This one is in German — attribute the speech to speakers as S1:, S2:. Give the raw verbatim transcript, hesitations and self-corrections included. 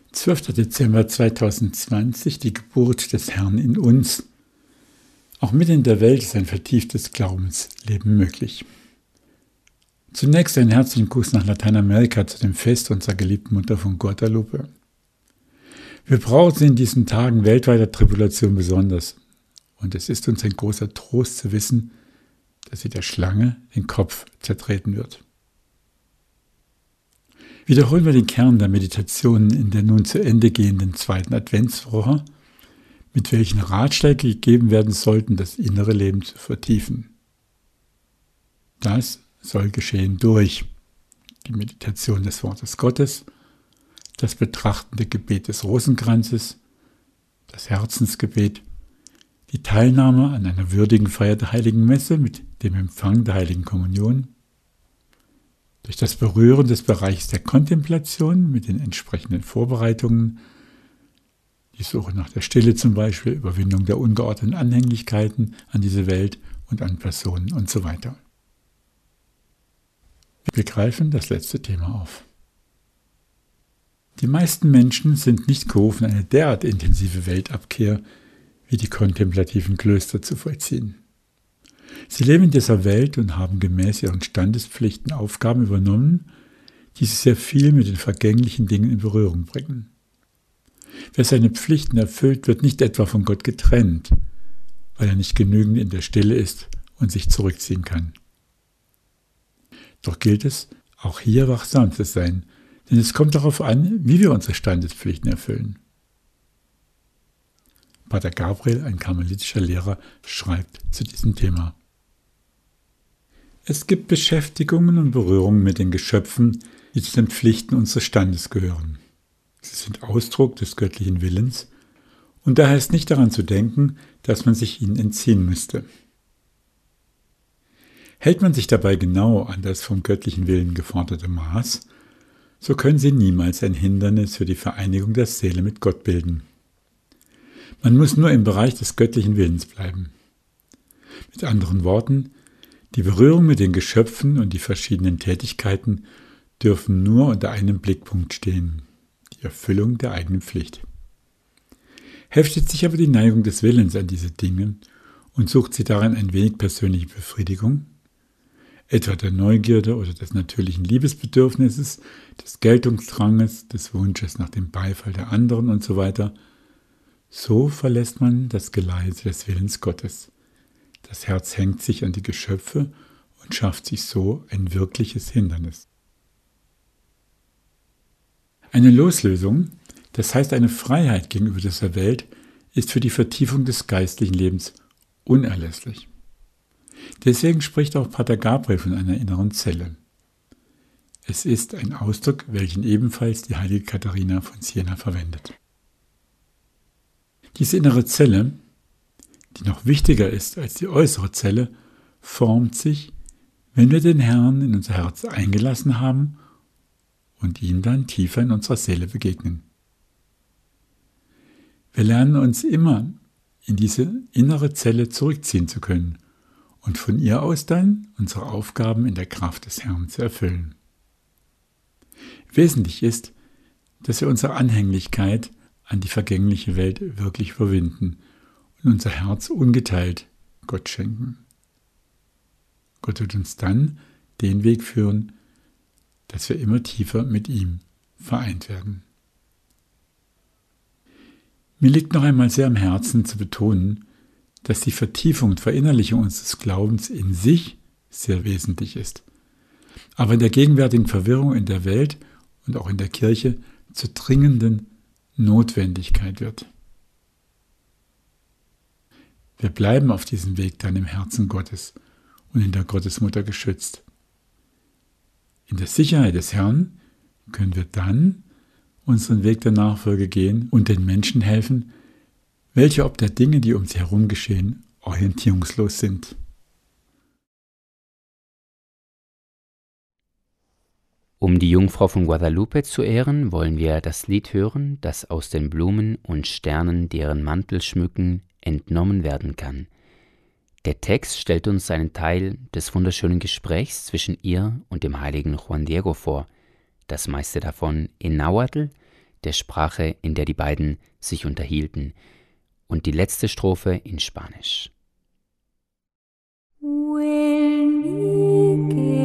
S1: zwölfter Dezember zweitausendzwanzig, die Geburt des Herrn in uns. Auch mitten in der Welt ist ein vertieftes Glaubensleben möglich. Zunächst einen herzlichen Gruß nach Lateinamerika zu dem Fest unserer geliebten Mutter von Guadalupe. Wir brauchen sie in diesen Tagen weltweiter Tribulation besonders. Und es ist uns ein großer Trost zu wissen, dass sie der Schlange den Kopf zertreten wird. Wiederholen wir den Kern der Meditationen in der nun zu Ende gehenden zweiten Adventswoche, mit welchen Ratschläge gegeben werden sollten, das innere Leben zu vertiefen. Das soll geschehen durch die Meditation des Wortes Gottes, das betrachtende Gebet des Rosenkranzes, das Herzensgebet, die Teilnahme an einer würdigen Feier der Heiligen Messe mit dem Empfang der Heiligen Kommunion, durch das Berühren des Bereichs der Kontemplation mit den entsprechenden Vorbereitungen, die Suche nach der Stille zum Beispiel, Überwindung der ungeordneten Anhänglichkeiten an diese Welt und an Personen und so weiter. Wir greifen das letzte Thema auf. Die meisten Menschen sind nicht gerufen, eine derart intensive Weltabkehr wie die kontemplativen Klöster zu vollziehen. Sie leben in dieser Welt und haben gemäß ihren Standespflichten Aufgaben übernommen, die sie sehr viel mit den vergänglichen Dingen in Berührung bringen. Wer seine Pflichten erfüllt, wird nicht etwa von Gott getrennt, weil er nicht genügend in der Stille ist und sich zurückziehen kann. Doch gilt es, auch hier wachsam zu sein, denn es kommt darauf an, wie wir unsere Standespflichten erfüllen. Pater Gabriel, ein karmelitischer Lehrer, schreibt zu diesem Thema: Es gibt Beschäftigungen und Berührungen mit den Geschöpfen, die zu den Pflichten unseres Standes gehören. Sie sind Ausdruck des göttlichen Willens und daher ist nicht daran zu denken, dass man sich ihnen entziehen müsste. Hält man sich dabei genau an das vom göttlichen Willen geforderte Maß, so können sie niemals ein Hindernis für die Vereinigung der Seele mit Gott bilden. Man muss nur im Bereich des göttlichen Willens bleiben. Mit anderen Worten, die Berührung mit den Geschöpfen und die verschiedenen Tätigkeiten dürfen nur unter einem Blickpunkt stehen: die Erfüllung der eigenen Pflicht. Heftet sich aber die Neigung des Willens an diese Dinge und sucht sie darin ein wenig persönliche Befriedigung, etwa der Neugierde oder des natürlichen Liebesbedürfnisses, des Geltungsdranges, des Wunsches nach dem Beifall der anderen und so weiter, so verlässt man das Geleite des Willens Gottes. Das Herz hängt sich an die Geschöpfe und schafft sich so ein wirkliches Hindernis. Eine Loslösung, das heißt eine Freiheit gegenüber dieser Welt, ist für die Vertiefung des geistlichen Lebens unerlässlich. Deswegen spricht auch Pater Gabriel von einer inneren Zelle. Es ist ein Ausdruck, welchen ebenfalls die heilige Katharina von Siena verwendet. Diese innere Zelle, die noch wichtiger ist als die äußere Zelle, formt sich, wenn wir den Herrn in unser Herz eingelassen haben und ihm dann tiefer in unserer Seele begegnen. Wir lernen uns immer in diese innere Zelle zurückziehen zu können und von ihr aus dann unsere Aufgaben in der Kraft des Herrn zu erfüllen. Wesentlich ist, dass wir unsere Anhänglichkeit an die vergängliche Welt wirklich überwinden und unser Herz ungeteilt Gott schenken. Gott wird uns dann den Weg führen, dass wir immer tiefer mit ihm vereint werden. Mir liegt noch einmal sehr am Herzen zu betonen, dass die Vertiefung und Verinnerlichung unseres Glaubens in sich sehr wesentlich ist, aber in der gegenwärtigen Verwirrung in der Welt und auch in der Kirche zur dringenden Notwendigkeit wird. Wir bleiben auf diesem Weg dann im Herzen Gottes und in der Gottesmutter geschützt. In der Sicherheit des Herrn können wir dann unseren Weg der Nachfolge gehen und den Menschen helfen, welche ob der Dinge, die um sie herum geschehen, orientierungslos sind.
S2: Um die Jungfrau von Guadalupe zu ehren, wollen wir das Lied hören, das aus den Blumen und Sternen, deren Mantel schmücken, entnommen werden kann. Der Text stellt uns einen Teil des wunderschönen Gesprächs zwischen ihr und dem heiligen Juan Diego vor, das meiste davon in Nahuatl, der Sprache, in der die beiden sich unterhielten, und die letzte Strophe in Spanisch.
S3: When